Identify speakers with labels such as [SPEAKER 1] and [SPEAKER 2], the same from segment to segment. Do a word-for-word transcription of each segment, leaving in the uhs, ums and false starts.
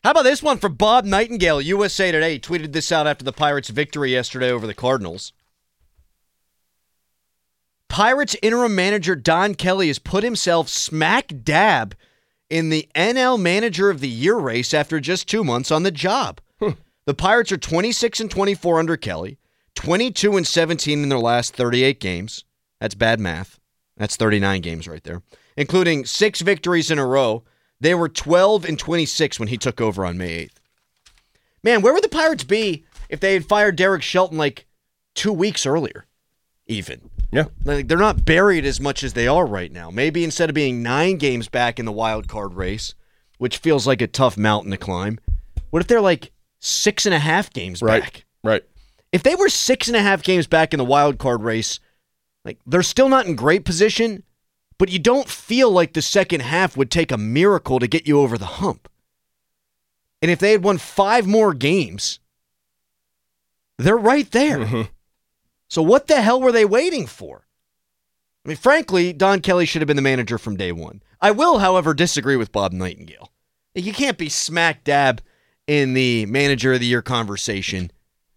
[SPEAKER 1] How about this one from Bob Nightingale, U S A Today? He tweeted this out after the Pirates' victory yesterday over the Cardinals. Pirates interim manager Don Kelly has put himself smack dab in the N L Manager of the Year race after just two months on the job. Huh. The Pirates are twenty-six and twenty-four under Kelly, twenty-two and seventeen in their last thirty-eight games. That's bad math. That's thirty-nine games right there, including six victories in a row. They were twelve and twenty-six when he took over on May eighth. Man, where would the Pirates be if they had fired Derek Shelton like two weeks earlier, even?
[SPEAKER 2] Yeah.
[SPEAKER 1] Like, they're not buried as much as they are right now. Maybe instead of being nine games back in the wild card race, which feels like a tough mountain to climb, what if they're like six and a half games
[SPEAKER 2] right.
[SPEAKER 1] back?
[SPEAKER 2] Right.
[SPEAKER 1] If they were six and a half games back in the wild card race, like they're still not in great position, but you don't feel like the second half would take a miracle to get you over the hump. And if they had won five more games, they're right there. Mm-hmm. So what the hell were they waiting for? I mean, frankly, Don Kelly should have been the manager from day one. I will, however, disagree with Bob Nightingale. You can't be smack dab in the manager of the year conversation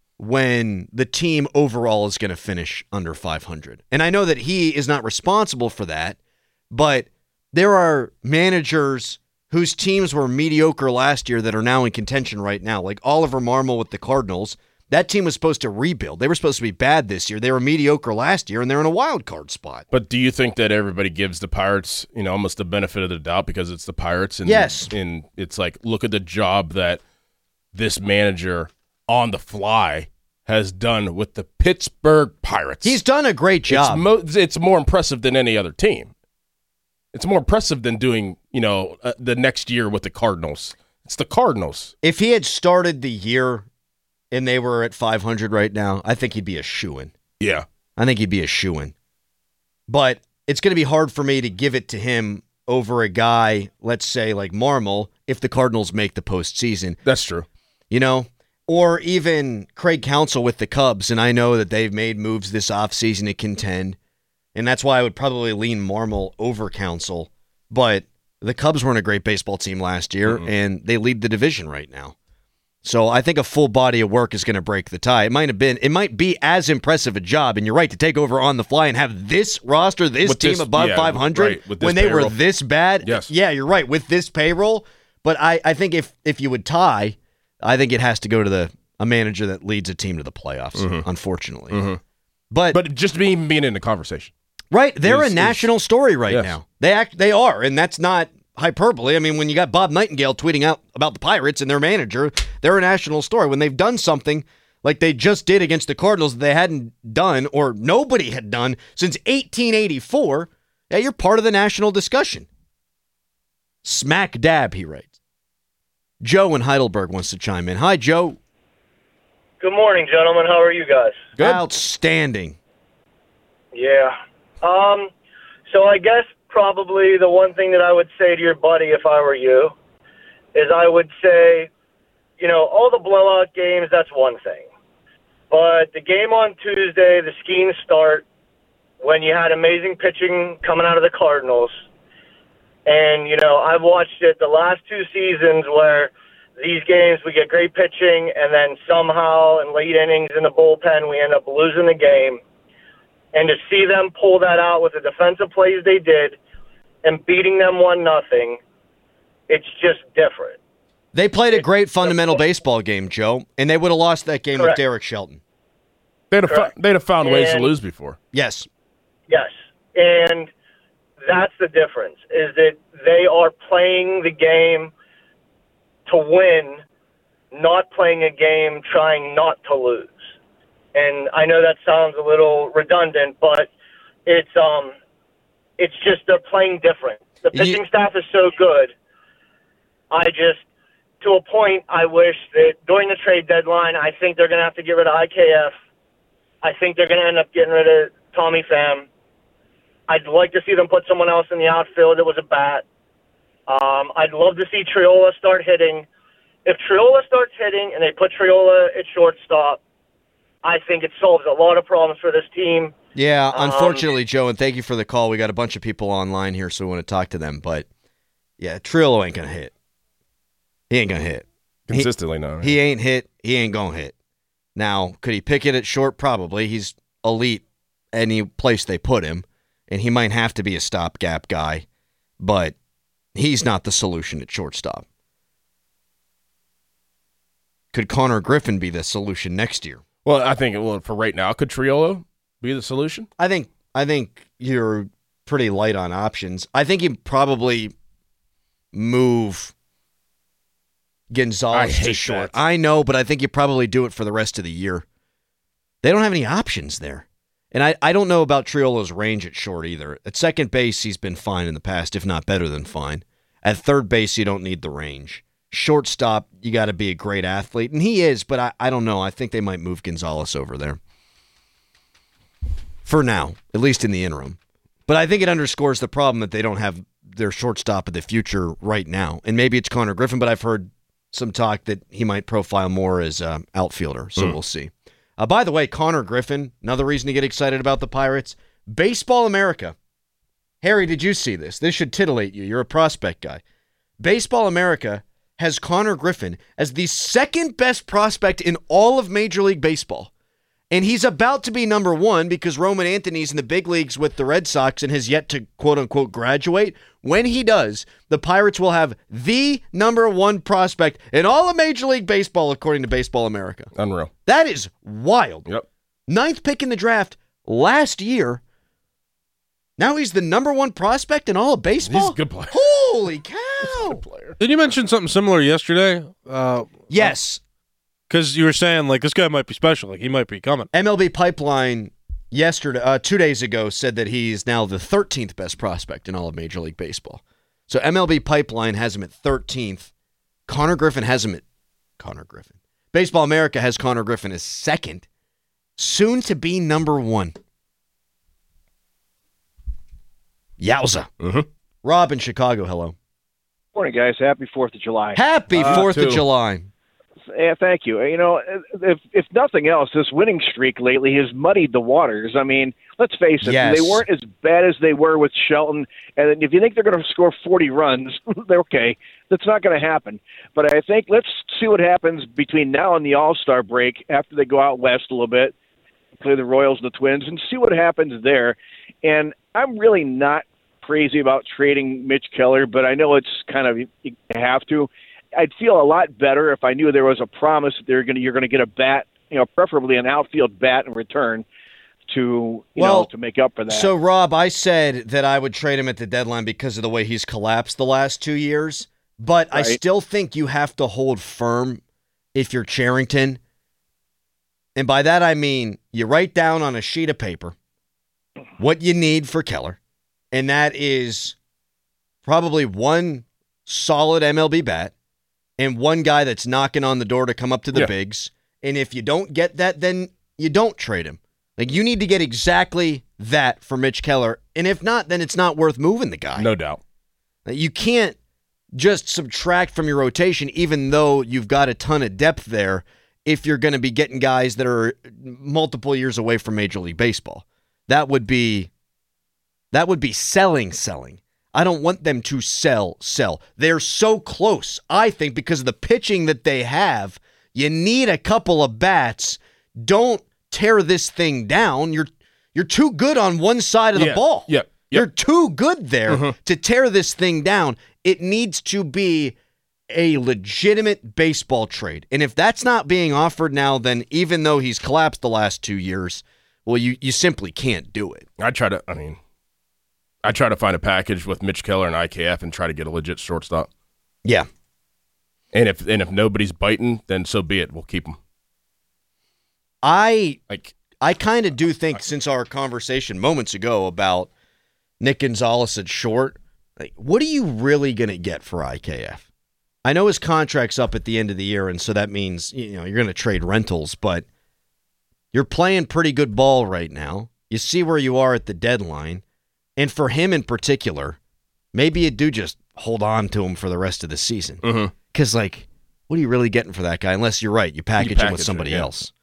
[SPEAKER 1] when the team overall is going to finish under five hundred. And I know that he is not responsible for that, but there are managers whose teams were mediocre last year that are now in contention right now, like Oliver Marmol with the Cardinals. That team was supposed to rebuild. They were supposed to be bad this year. They were mediocre last year, and they're in a wild card spot.
[SPEAKER 2] But do you think that everybody gives the Pirates, you know, almost the benefit of the doubt because it's the Pirates? And,
[SPEAKER 1] yes.
[SPEAKER 2] And it's like, look at the job that this manager on the fly has done with the Pittsburgh Pirates.
[SPEAKER 1] He's done a great job.
[SPEAKER 2] It's, mo- it's more impressive than any other team. It's more impressive than doing, you know, uh, the next year with the Cardinals. It's the Cardinals.
[SPEAKER 1] If he had started the year and they were at five hundred right now, I think he'd be a shoo-in.
[SPEAKER 2] Yeah.
[SPEAKER 1] I think he'd be a shoo-in. But it's going to be hard for me to give it to him over a guy, let's say, like Marmol, if the Cardinals make the postseason.
[SPEAKER 2] That's true.
[SPEAKER 1] You know? Or even Craig Counsell with the Cubs, and I know that they've made moves this offseason to contend, and that's why I would probably lean Marmol over Counsell. But the Cubs weren't a great baseball team last year, mm-hmm. and they lead the division right now. So I think a full body of work is going to break the tie. It might have been, it might be as impressive a job, and you're right, to take over on the fly and have this roster, this
[SPEAKER 2] with
[SPEAKER 1] team
[SPEAKER 2] this,
[SPEAKER 1] above
[SPEAKER 2] yeah,
[SPEAKER 1] five hundred
[SPEAKER 2] right, with this
[SPEAKER 1] when they
[SPEAKER 2] payroll.
[SPEAKER 1] were this bad.
[SPEAKER 2] Yes.
[SPEAKER 1] Yeah, you're right, with this payroll. But I, I think if if you would tie, I think it has to go to the a manager that leads a team to the playoffs, mm-hmm. unfortunately.
[SPEAKER 2] Mm-hmm.
[SPEAKER 1] But
[SPEAKER 2] but just being being in the conversation.
[SPEAKER 1] Right, they're
[SPEAKER 2] is,
[SPEAKER 1] a national
[SPEAKER 2] is,
[SPEAKER 1] story right
[SPEAKER 2] yes.
[SPEAKER 1] now. They act, they are, and that's not hyperbole. I mean, when you got Bob Nightingale tweeting out about the Pirates and their manager, they're a national story. When they've done something like they just did against the Cardinals that they hadn't done or nobody had done since eighteen eighty-four, yeah, you're part of the national discussion. Smack dab, he writes. Joe in Heidelberg wants to chime in. Hi, Joe.
[SPEAKER 3] Good morning, gentlemen. How are you guys?
[SPEAKER 1] Good. Outstanding.
[SPEAKER 3] Yeah. Um. So I guess probably the one thing that I would say to your buddy if I were you is I would say, you know, all the blowout games, that's one thing. But the game on Tuesday, the skiing start, when you had amazing pitching coming out of the Cardinals, and, you know, I've watched it the last two seasons where these games we get great pitching and then somehow in late innings in the bullpen we end up losing the game. And to see them pull that out with the defensive plays they did and beating them one nothing, it's just different.
[SPEAKER 1] They played a great fundamental baseball game, Joe, and they would have lost that game
[SPEAKER 3] Correct.
[SPEAKER 1] with Derek Shelton.
[SPEAKER 2] They'd have, fu- they'd have found
[SPEAKER 3] and,
[SPEAKER 2] ways to lose before.
[SPEAKER 1] Yes.
[SPEAKER 3] Yes. And that's the difference, is that they are playing the game to win, not playing a game trying not to lose. And I know that sounds a little redundant, but it's um, it's just they're playing different. The pitching
[SPEAKER 1] you,
[SPEAKER 3] staff is so good. I just, to a point, I wish that during the trade deadline, I think they're going to have to get rid of I K F. I think they're going to end up getting rid of Tommy Pham. I'd like to see them put someone else in the outfield that was a bat. Um, I'd love to see Triola start hitting. If Triola starts hitting and they put Triola at shortstop, I think it solves a lot of problems for this team.
[SPEAKER 1] Yeah, unfortunately, um, Joe, and thank you for the call. We got a bunch of people online here, so we want to talk to them. But, yeah, Triola ain't going to hit. He ain't going to hit.
[SPEAKER 2] Consistently, no.
[SPEAKER 1] He ain't hit. He ain't going to hit. Now, could he pick it at short? Probably. He's elite any place they put him, and he might have to be a stopgap guy, but he's not the solution at shortstop. Could Connor Griffin be the solution next year?
[SPEAKER 2] Well, I think well for right now, could Triolo be the solution?
[SPEAKER 1] I think I think you're pretty light on options. I think you probably move Gonzalez to short.
[SPEAKER 2] That.
[SPEAKER 1] I know, but I think you probably do it for the rest of the year. They don't have any options there. And I, I don't know about Triolo's range at short either. At second base, he's been fine in the past, if not better than fine. At third base, you don't need the range. Shortstop, you got to be a great athlete. And he is, but I, I don't know. I think they might move Gonzalez over there. For now, at least in the interim. But I think it underscores the problem that they don't have their shortstop of the future right now. And maybe it's Connor Griffin, but I've heard some talk that he might profile more as an outfielder, so mm. we'll see. Uh, by the way, Connor Griffin, another reason to get excited about the Pirates. Baseball America. Harry, did you see this? This should titillate you. You're a prospect guy. Baseball America has Connor Griffin as the second best prospect in all of Major League Baseball. And he's about to be number one because Roman Anthony's in the big leagues with the Red Sox and has yet to quote-unquote graduate. When he does, the Pirates will have the number one prospect in all of Major League Baseball, according to Baseball America.
[SPEAKER 2] Unreal.
[SPEAKER 1] That is wild.
[SPEAKER 2] Yep.
[SPEAKER 1] Ninth pick in the draft last year. Now he's the number one prospect in all of baseball?
[SPEAKER 2] He's a good player.
[SPEAKER 1] Holy cow.
[SPEAKER 2] He's a good player.
[SPEAKER 4] Did you mention something similar yesterday? Uh,
[SPEAKER 1] yes.
[SPEAKER 4] Because you were saying, like, this guy might be special. Like, he might be coming.
[SPEAKER 1] M L B Pipeline yesterday, uh, two days ago, said that he's now the thirteenth best prospect in all of Major League Baseball. So M L B Pipeline has him at thirteenth. Connor Griffin has him at... Connor Griffin. Baseball America has Connor Griffin as second. Soon to be number one. Yowza.
[SPEAKER 2] Mm-hmm.
[SPEAKER 1] Rob in Chicago, hello.
[SPEAKER 5] Morning, guys. Happy fourth of July.
[SPEAKER 1] Happy
[SPEAKER 5] Uh,
[SPEAKER 1] fourth of
[SPEAKER 2] too.
[SPEAKER 1] July.
[SPEAKER 5] Yeah, thank you. You know, if if nothing else, this winning streak lately has muddied the waters. I mean, let's face it,
[SPEAKER 1] Yes.
[SPEAKER 5] they weren't as bad as they were with Shelton. And if you think they're going to score forty runs, they're okay. That's not going to happen. But I think let's see what happens between now and the All-Star break after they go out west a little bit, play the Royals and the Twins, and see what happens there. And I'm really not crazy about trading Mitch Keller, but I know it's kind of you have to. I'd feel a lot better if I knew there was a promise that they're going to you're going to get a bat, you know, preferably an outfield bat in return to you
[SPEAKER 1] Well,
[SPEAKER 5] know to make up for that.
[SPEAKER 1] So, Rob, I said that I would trade him at the deadline because of the way he's collapsed the last two years, but I
[SPEAKER 5] Right.
[SPEAKER 1] still think you have to hold firm if you're Cherington. And by that, I mean you write down on a sheet of paper what you need for Keller, and that is probably one solid M L B bat and one guy that's knocking on the door to come up to the
[SPEAKER 2] Yeah.
[SPEAKER 1] bigs. And if you don't get that, then you don't trade him. Like, you need to get exactly that for Mitch Keller. And if not, then it's not worth moving the guy.
[SPEAKER 2] No doubt.
[SPEAKER 1] You can't just subtract from your rotation, even though you've got a ton of depth there, if you're going to be getting guys that are multiple years away from Major League Baseball. That would be, that would be selling, selling. I don't want them to sell, sell. They're so close, I think, because of the pitching that they have. You need a couple of bats. Don't tear this thing down. You're you're too good on one side of the
[SPEAKER 2] Yeah.
[SPEAKER 1] ball.
[SPEAKER 2] Yep. Yep.
[SPEAKER 1] You're too good there
[SPEAKER 2] Mhm.
[SPEAKER 1] to tear this thing down. It needs to be a legitimate baseball trade. And if that's not being offered now, then even though he's collapsed the last two years, well, you, you simply can't do it.
[SPEAKER 2] I try to, I mean, I try to find a package with Mitch Keller and I K F and try to get a legit shortstop.
[SPEAKER 1] Yeah.
[SPEAKER 2] And if and if nobody's biting, then so be it. We'll keep them.
[SPEAKER 1] I
[SPEAKER 2] Like,
[SPEAKER 1] I kind of do think, since our conversation moments ago about Nick Gonzalez at short, like, what are you really going to get for I K F? I know his contract's up at the end of the year, and so that means, you know, you're going to trade rentals, but you're playing pretty good ball right now. You see where you are at the deadline. And for him in particular, maybe you do just hold on to him for the rest of the season.
[SPEAKER 2] Mhm.
[SPEAKER 1] Because, like, what are you really getting for that guy? Unless you're right, you package, him with
[SPEAKER 2] package
[SPEAKER 1] somebody
[SPEAKER 2] him, yeah.
[SPEAKER 1] else.